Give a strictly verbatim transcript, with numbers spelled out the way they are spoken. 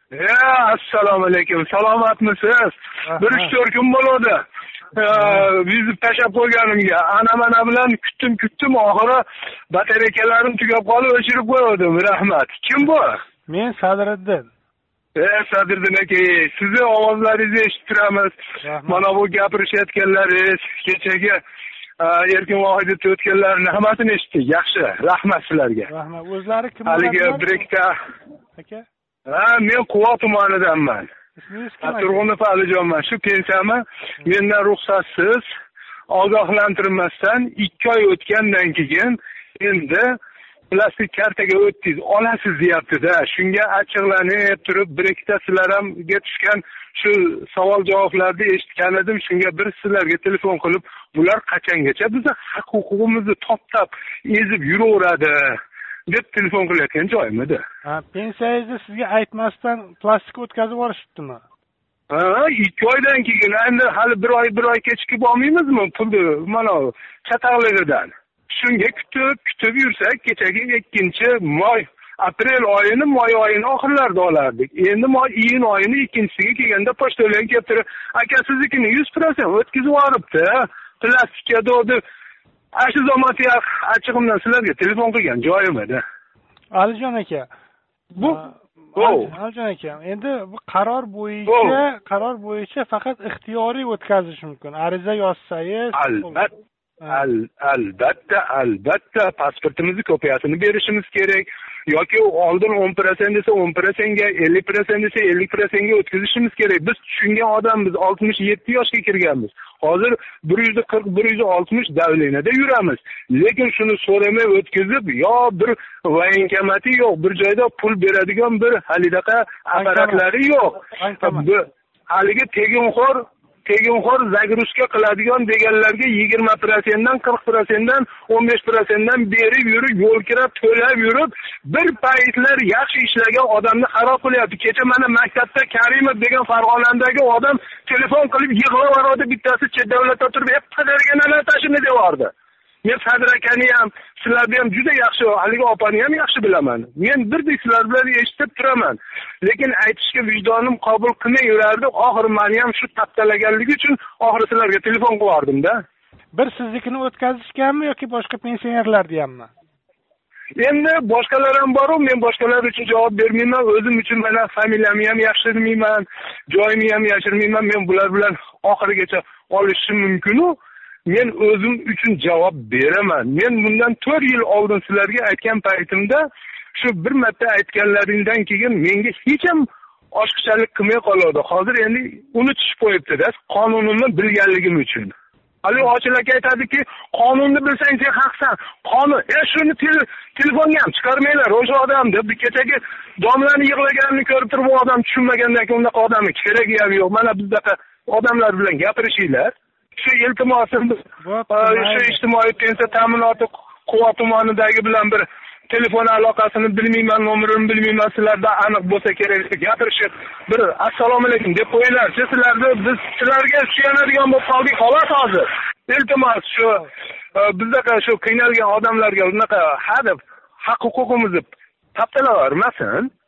Ya, assalomu alaykum. Salomatmisiz? Bir uch to'rt kun bo'ldi. Bizni tashab qo'yganimga ana mana bilan kutdim, kutdim, oxiri batareykalarim tugab qolib o'chirib qo'ydim. Rahmat. Kim bu? Men Sadiriddin. Eh, Sadiriddin aka, sizni ovozlaringizni eshitib turamiz. Mana bu gapirishayotganlaringiz, kechagi erkin vohidda o'tganlarni hammasini eshitdik. Yaxshi. Rahmat sizlarga. Rahmat. O'zlari kim? Haligi Brekta. Aka? Ha, men Quva tumanidanman. Ismingiz kim? Turg'unov Alijonman. Shu pensiyami mendan ruxsatsiz, ogohlantirmasdan ikki oy o'tgandan keyin endi plastik kartaga o'tdingiz, olasiz deyapti-da. Shunga achchiqlanib turib, bir ikkita sizlar ham tushgan shu savol javoblarni eshitgan edim. Shunga bir sizlarga telefon qilib, bular qachongacha bizni haq huquqimizni toptab ezib yuraveradi deb telefon qilayotgan joyimidi. Ha, pensiyangizni sizga aytmasdan plastik o'tkazib yuborishibdimi? Ha, ikki oydan keyin endi hali bir oy bir oy kechikib olmaymizmi pulni mana chataqligidan. Shunga kutib, kutib yursak, kechagi ikkinchi moy, aprel oyini, moy oyini oxirlarida olardik. Endi moy iyun oyini ikkinchisiga kelganda pochtalar kelib turib, aka siznikini yuz foiz o'tkazib yuboribdi. Plastikka dodi. Ashu zamati achchig'imdan sizlarga telefon qilgan joyim edi. Alijon aka. Bu Alijon aka, endi bu qaror bo'yicha, qaror bo'yicha faqat ixtiyoriy o'tkazish mumkin. Ariza yozsangiz, albatta Al, albatta, albatta pasportimizni kopiyasini berishimiz kerak. Yoki oldin o'n foiz desa o'n foizga, ellik foiz desa ellik foizga o'tkazishimiz kerak. Biz tushungan odammiz, oltmish yetti yoshga kirganmiz. Hozir bir yuz qirq bir yuz oltmish davlenada yuramiz. Lekin shuni so'ramay o'tkazib, yo bir voyenkamati yo'q, bir joyda pul beradigan bir halidaqa apparatlari yo'q. Haligi teginxo'r teginxo'r zagruska qiladigan deganlarga yigirma foiz dan qirq foiz dan o'n besh foiz dan berib yurib, yo'l kirab to'lab yurib, bir paytlar yaxshi ishlagan odamni xarob qilyapti. Kecha mana maktabda Karimov degan Farg'onadagi odam telefon qilib yig'laveradi, bittasi chet davlatda turib, "Ey, qadarganalar tashini" deyordi. Men Sadir akani ham, sizlarni ham juda yaxshi, haligi opani ham yaxshi bilaman. Men birdek sizlar bilan eshitib turaman. Lekin aytishga vijdonim qabul qilmay yurardi. Oxiri meni ham shu taptalaganligi uchun oxiri sizlarga telefon qildim-da. Bir siznikini o'tkazishganmi yoki boshqa pensionerlarni hammi? Endi boshqalar ham bor, men boshqalar uchun javob bermayman. O'zim uchun mana familiyamni ham yashirmayman, joyimni ham yashirmayman. Men bular bilan oxirigacha olishim mumkin-ku. Men o'zim uchun javob beraman. Men bundan to'rt yil oldin sizlarga aytgan paytimda shu bir marta aytganlaringdan keyin menga hech ham oshqishalik qilmay qoladi. Hozir endi unutishib qo'yibdi-da, qonunni bilganligim uchun. Hali ochilak aytadiki, qonunni bilsang sen haqsan. Qonun, e shuni telefonga ham chiqarmaylar o'sha odam deb kechagi domlani yig'laganini ko'rib turib, bu odam tushunmagandan keyin unaqa odamni keragi ham yo'q. Mana bizdaqa odamlar bilan gapirishinglar. Shu iltimosimni shu ijtimoiy pensiya ta'minoti Quva tumanidagi bilan bir telefon aloqasini bilmayman, nomerini bilmayman, sizlarda aniq bo'lsa kerak gapirishib, bir assalomu alaykum deb qo'yinglar-chi, sizlarda biz sizlarga suyanadigan bo'lib qoldik xolos hozir. Iltimos shu bizdaqa shu qiynalgan odamlarga unaqa hadeb haq huquqimizni taptalavermasin.